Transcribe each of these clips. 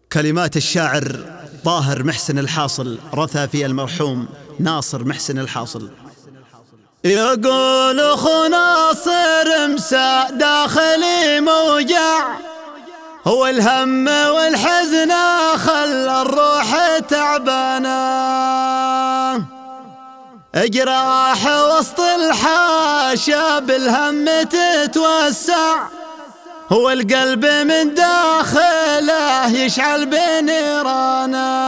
كلمات الشاعر طاهر محسن الحاصل، رثى في المرحوم ناصر محسن الحاصل. يقول اخو ناصر مسا داخلي موجع، هو الهم والحزن خلى الروح تعبانه، اجراح وسط الحاشا بالهم تتوسع، هو القلب من داخله يشعل بنيرانه،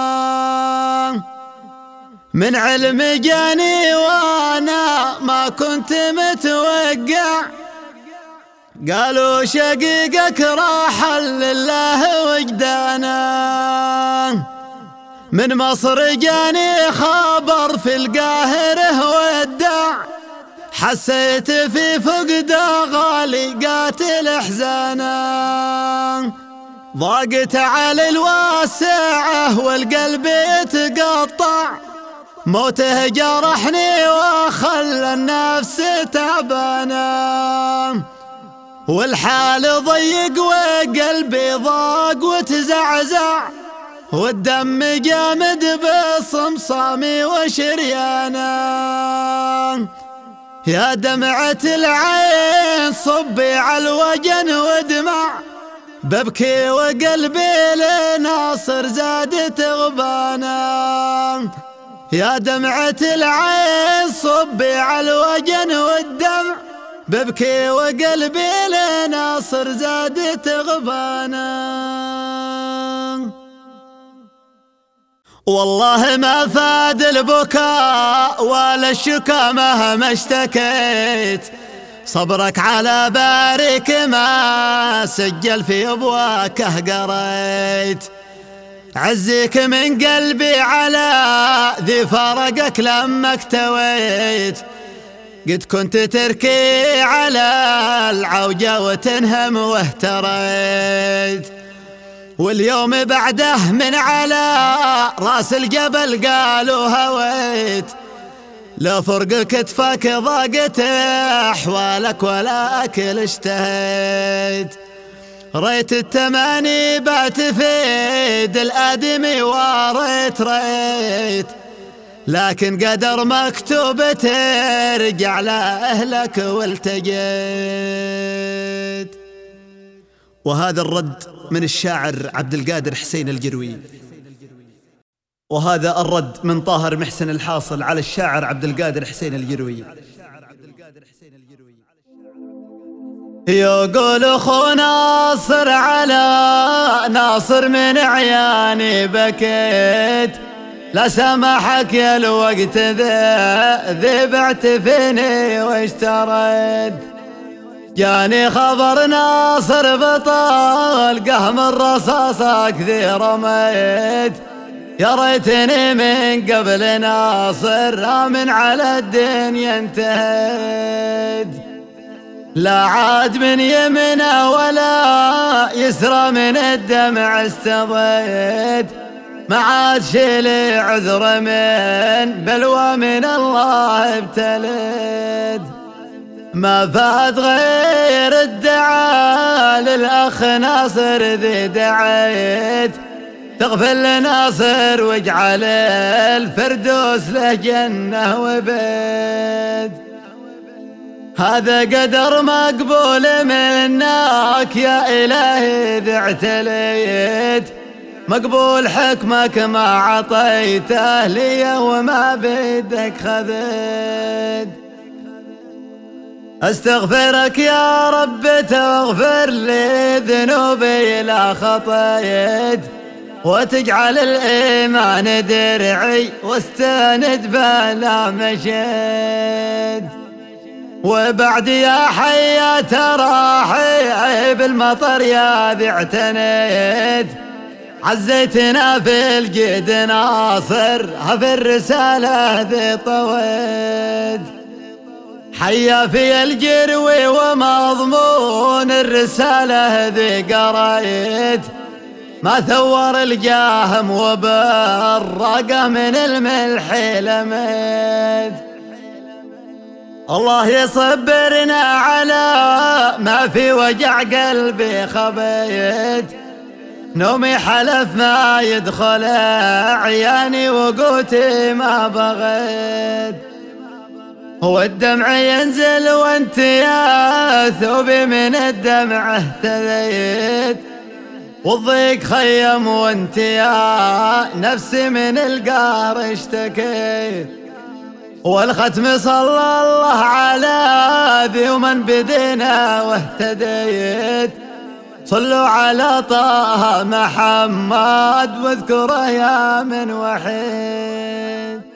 من علم جاني وانا ما كنت متوقع، قالوا شقيقك راح لله وجدانا، من مصر جاني خبر في القاهرة ودع، حسيت في فقد غالي قاتل احزانا، ضاقت على الواسعة والقلب يتقطع، موته جرحني وخلى النفس تعبانا، والحال ضيق وقلبي ضاق وتزعزع، والدم جامد بصمصامي وشريانا، يا دمعة العين صبي على الوجن ودمع، ببكي وقلبي لناصر زادت غبانا، يا دمعة العين صبي على الوجن والدمع، ببكي وقلبي لناصر زادت غبانا. والله ما فاد البكاء ولا الشكا مهما اشتكيت، صبرك على بارك ما سجل في ابواكه قريت، عزيك من قلبي على ذي فرقك لما اكتويت، قد كنت تركي على العوجة وتنهم واهتريت، واليوم بعده من على راس الجبل قالوا هويت، لو فرق كتفك ضاقت احوالك ولا اكل اشتهيت، ريت التماني بعتفيد الادمي وريت ريت، لكن قدر مكتوب ترجع لأهلك والتقيت. وهذا الرد من الشاعر عبد القادر حسين الجروي، وهذا الرد من طاهر محسن الحاصل على الشاعر عبد القادر حسين الجروي. يقول اخو ناصر على ناصر من عياني بكيت، لا سمحك يا الوقت ذي بعت فيني واشتريت، جاني خبر ناصر بطال قهم الرصاصك ذي رميت، يا ريتني من قبل ناصر من على الدنيا انتهيت، لا عاد من يمنه ولا يسرى من الدمع استضيت، ما عاد شيلي عذر من بلوى من الله ابتليت، ما فات غير الدعاء للأخ ناصر ذي دعيت، تغفر لناصر واجعل الفردوس له جنة وبيت، هذا قدر مقبول منك يا إلهي إذ اعتليت، مقبول حكمك ما عطيته لي وما بيدك خذيت، استغفرك يا رب تغفر لي ذنوبي لا خطيت، وتجعل الإيمان درعي واستند بلا مشيت، وبعد يا حياة راحي بالمطر يا ذي اعتنيت، عزيتنا في الجد ناصر في الرسالة ذي طويت، حيا في الجروي ومضمون الرسالة ذي قريت، ما ثور الجاهم وبالرقة من الملح لميت، الله يصبرنا على ما في وجع قلبي خبيت، نومي حلف ما يدخل عياني وقوتي ما بغيت، والدمع ينزل وانت يا ثوبي من الدمع اهتديت، والضيق خيم وانت يا نفسي من القهر اشتكيت، والختم صلى الله على ذي ومن بدينا واهتديت. صلوا على طه محمد واذكره يا من وحيد.